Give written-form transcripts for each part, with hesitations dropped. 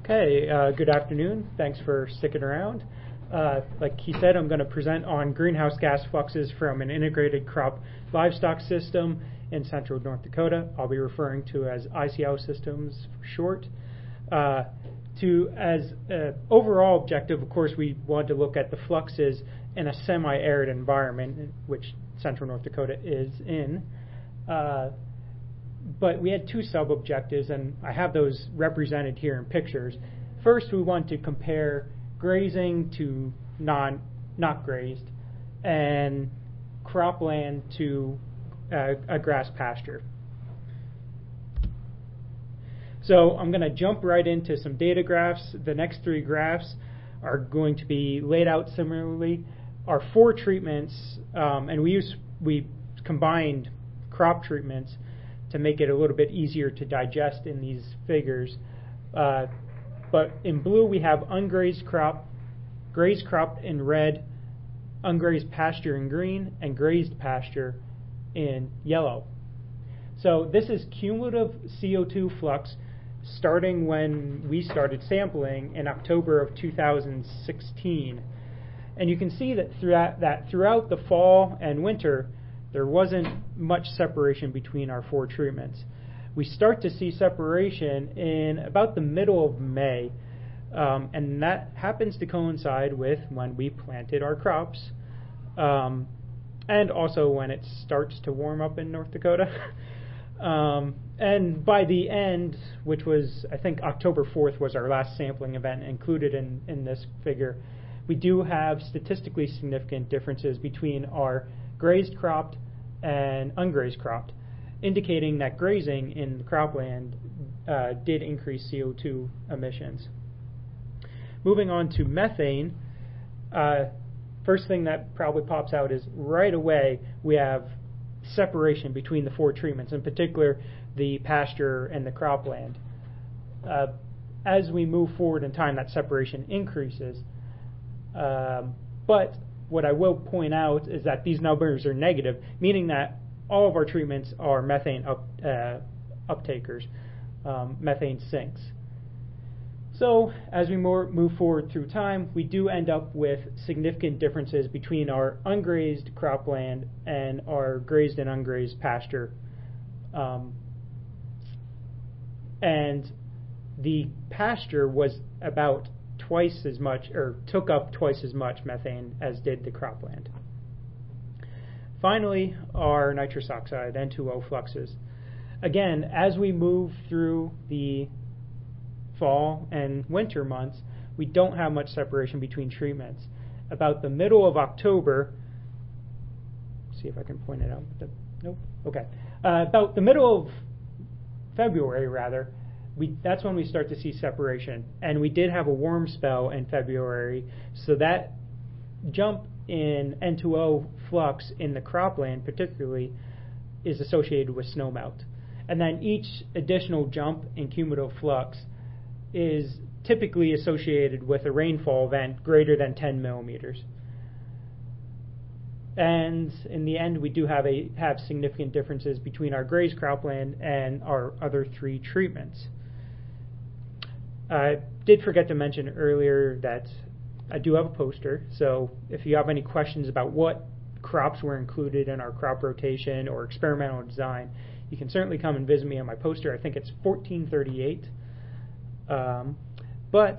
Okay, good afternoon. Thanks for sticking around. Like he said, I'm going to present on greenhouse gas fluxes from an integrated crop livestock system in central North Dakota. I'll be referring to as ICL systems for short. As overall objective, of course, we want to look at the fluxes in a semi-arid environment, which central North Dakota is in. But we had two sub-objectives, and I have those represented here in pictures. First, we want to compare grazing to not grazed, and cropland to a grass pasture. So I'm going to jump right into some data graphs. The next three graphs are going to be laid out similarly. Our four treatments, and we combined crop treatments to make it a little bit easier to digest in these figures. But in blue we have ungrazed crop, grazed crop in red, ungrazed pasture in green, and grazed pasture in yellow. So this is cumulative CO2 flux starting when we started sampling in October of 2016. And you can see that throughout the fall and winter, there wasn't much separation between our four treatments. We start to see separation in about the middle of May, and that happens to coincide with when we planted our crops, and also when it starts to warm up in North Dakota. And by the end, which was, I think, October 4th was our last sampling event included in this figure, we do have statistically significant differences between our grazed cropped and ungrazed cropped, indicating that grazing in the cropland did increase CO2 emissions. Moving on to methane, first thing that probably pops out is right away we have separation between the four treatments, in particular the pasture and the cropland. As we move forward in time, that separation increases. But what I will point out is that these numbers are negative, meaning that all of our treatments are methane uptakers, methane sinks. So as we move forward through time, we do end up with significant differences between our ungrazed cropland and our grazed and ungrazed pasture. And the pasture was about twice as much, or took up twice as much methane as did the cropland. Finally, our nitrous oxide, N2O fluxes. Again, as we move through the fall and winter months, we don't have much separation between treatments. About the middle of October, see if I can point it out. Nope. Okay. About the middle of February, rather, that's when we start to see separation. And we did have a warm spell in February, so that jump in N2O flux in the cropland particularly is associated with snowmelt. And then each additional jump in cumulative flux is typically associated with a rainfall event greater than 10 millimeters. And in the end, we do have significant differences between our grazed cropland and our other three treatments. I did forget to mention earlier that I do have a poster, so if you have any questions about what crops were included in our crop rotation or experimental design, you can certainly come and visit me on my poster. I think it's 1438. But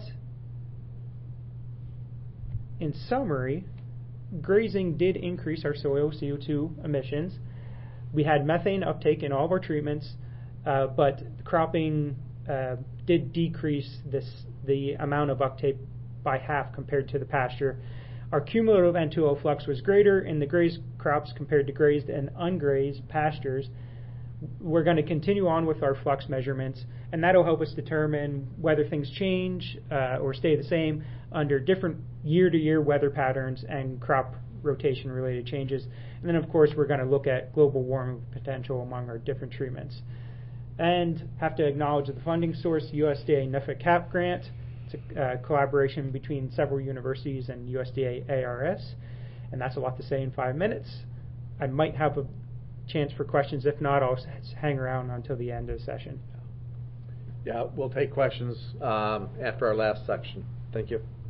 in summary, grazing did increase our soil CO2 emissions. We had methane uptake in all of our treatments, but cropping did decrease the amount of uptake by half compared to the pasture. Our cumulative N2O flux was greater in the grazed crops compared to grazed and ungrazed pastures. We're going to continue on with our flux measurements, and that'll help us determine whether things change or stay the same under different year-to-year weather patterns and crop rotation-related changes. And then, of course, we're going to look at global warming potential among our different treatments. And have to acknowledge the funding source, USDA NIFA CAP grant. It's a collaboration between several universities and USDA ARS. And that's a lot to say in 5 minutes. I might have a chance for questions. If not, I'll hang around until the end of the session. Yeah, we'll take questions after our last section. Thank you.